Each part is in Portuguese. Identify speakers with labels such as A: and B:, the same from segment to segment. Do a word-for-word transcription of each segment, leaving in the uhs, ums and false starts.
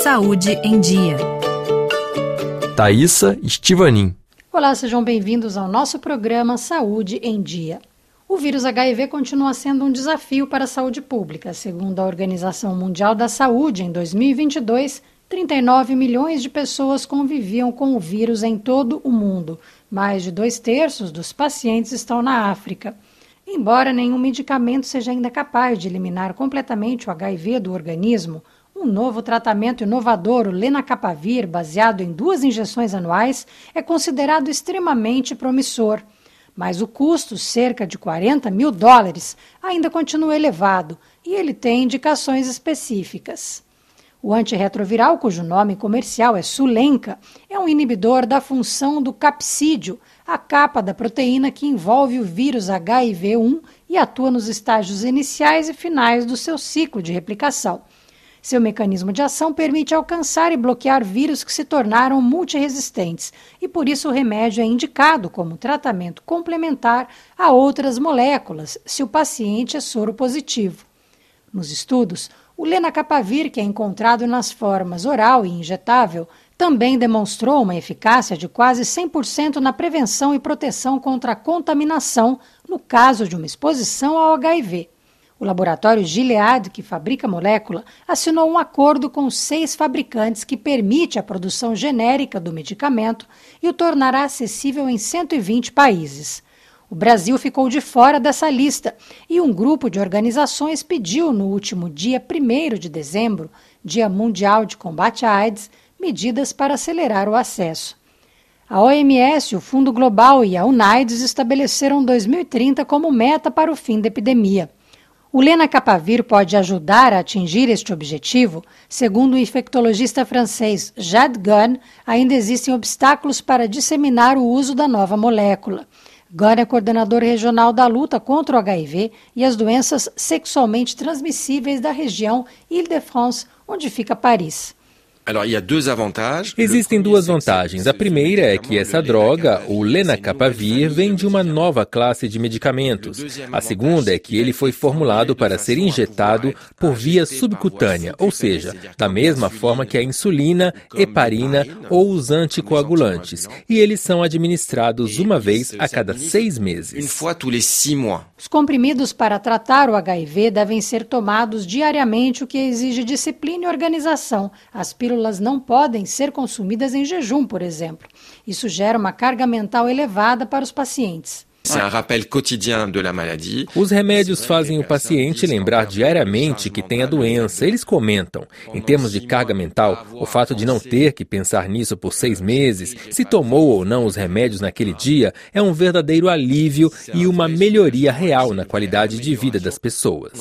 A: Saúde em Dia.
B: Thaísa Estivanin.
C: Olá, sejam bem-vindos ao nosso programa Saúde em Dia. O vírus H I V continua sendo um desafio para a saúde pública. Segundo a Organização Mundial da Saúde, em dois mil e vinte e dois, trinta e nove milhões de pessoas conviviam com o vírus em todo o mundo. Mais de dois terços dos pacientes estão na África. Embora nenhum medicamento seja ainda capaz de eliminar completamente o H I V do organismo, um novo tratamento inovador, o lenacapavir, baseado em duas injeções anuais, é considerado extremamente promissor. Mas o custo, cerca de quarenta mil dólares, ainda continua elevado e ele tem indicações específicas. O antirretroviral, cujo nome comercial é Sulenca, é um inibidor da função do capsídeo, a capa da proteína que envolve o vírus H I V um e atua nos estágios iniciais e finais do seu ciclo de replicação. Seu mecanismo de ação permite alcançar e bloquear vírus que se tornaram multiresistentes e, por isso, o remédio é indicado como tratamento complementar a outras moléculas, se o paciente é soropositivo. Nos estudos, o lenacapavir, que é encontrado nas formas oral e injetável, também demonstrou uma eficácia de quase cem por cento na prevenção e proteção contra a contaminação no caso de uma exposição ao H I V. O laboratório Gilead, que fabrica a molécula, assinou um acordo com seis fabricantes que permite a produção genérica do medicamento e o tornará acessível em cento e vinte países. O Brasil ficou de fora dessa lista e um grupo de organizações pediu no último dia primeiro de dezembro, Dia Mundial de Combate à AIDS, medidas para acelerar o acesso. A O M S, o Fundo Global e a UNAIDS estabeleceram dois mil e trinta como meta para o fim da epidemia. O lenacapavir pode ajudar a atingir este objetivo. Segundo o infectologista francês Jade Gunn, ainda existem obstáculos para disseminar o uso da nova molécula. Gunn é coordenador regional da luta contra o H I V e as doenças sexualmente transmissíveis da região Île-de-France, onde fica Paris.
D: Existem duas vantagens. A primeira é que essa droga, o lenacapavir, vem de uma nova classe de medicamentos. A segunda é que ele foi formulado para ser injetado por via subcutânea, ou seja, da mesma forma que a insulina, heparina ou os anticoagulantes. E eles são administrados uma vez a cada seis meses.
C: Os comprimidos para tratar o H I V devem ser tomados diariamente, o que exige disciplina e organização. As pílulas não podem ser consumidas em jejum, por exemplo. Isso gera uma carga mental elevada para os pacientes.
D: Os remédios fazem o paciente lembrar diariamente que tem a doença. Eles comentam. Em termos de carga mental, o fato de não ter que pensar nisso por seis meses, se tomou ou não os remédios naquele dia, é um verdadeiro alívio e uma melhoria real na qualidade de vida das pessoas.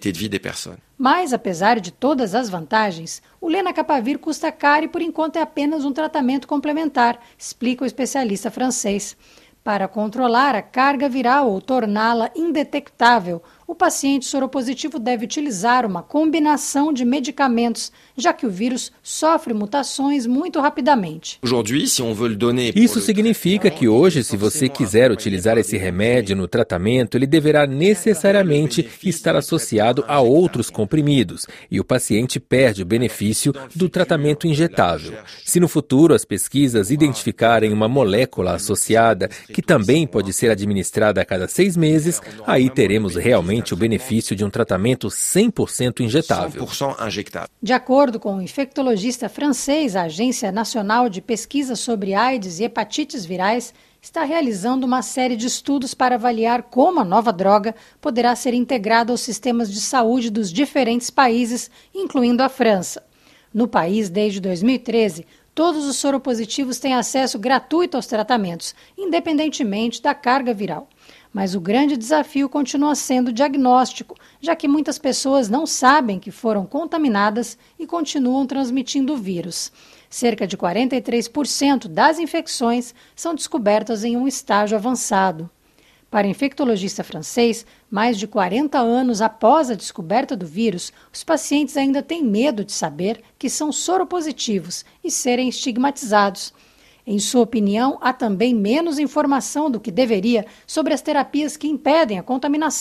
C: Mas, apesar de todas as vantagens, o lenacapavir custa caro e, por enquanto, é apenas um tratamento complementar, explica o especialista francês. Para controlar a carga viral ou torná-la indetectável, o paciente soropositivo deve utilizar uma combinação de medicamentos, já que o vírus sofre mutações muito rapidamente.
D: Isso significa que hoje, se você quiser utilizar esse remédio no tratamento, ele deverá necessariamente estar associado a outros comprimidos, e o paciente perde o benefício do tratamento injetável. Se no futuro as pesquisas identificarem uma molécula associada, que também pode ser administrada a cada seis meses, aí teremos realmente o benefício de um tratamento cem por cento injetável.
C: De acordo com o infectologista francês, a Agência Nacional de Pesquisa sobre AIDS e Hepatites Virais está realizando uma série de estudos para avaliar como a nova droga poderá ser integrada aos sistemas de saúde dos diferentes países, incluindo a França. No país, desde dois mil e treze, todos os soropositivos têm acesso gratuito aos tratamentos, independentemente da carga viral. Mas o grande desafio continua sendo o diagnóstico, já que muitas pessoas não sabem que foram contaminadas e continuam transmitindo o vírus. Cerca de quarenta e três por cento das infecções são descobertas em um estágio avançado. Para o infectologista francês, mais de quarenta anos após a descoberta do vírus, os pacientes ainda têm medo de saber que são soropositivos e serem estigmatizados. Em sua opinião, há também menos informação do que deveria sobre as terapias que impedem a contaminação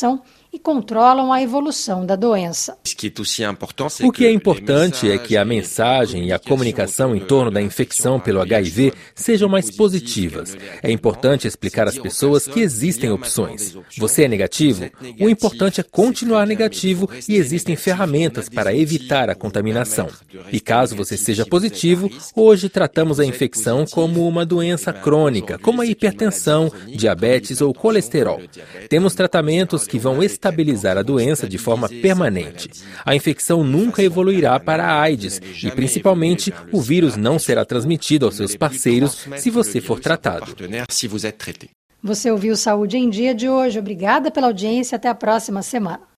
C: e controlam a evolução da doença.
D: O que é importante é que a mensagem e a comunicação em torno da infecção pelo H I V sejam mais positivas. É importante explicar às pessoas que existem opções. Você é negativo? O importante é continuar negativo e existem ferramentas para evitar a contaminação. E caso você seja positivo, hoje tratamos a infecção como uma doença crônica, como a hipertensão, diabetes ou colesterol. Temos tratamentos que vão estabilizar a doença de forma permanente. A infecção nunca evoluirá para a AIDS e, principalmente, o vírus não será transmitido aos seus parceiros se você for tratado.
C: Você ouviu Saúde em Dia de hoje. Obrigada pela audiência. Até a próxima semana.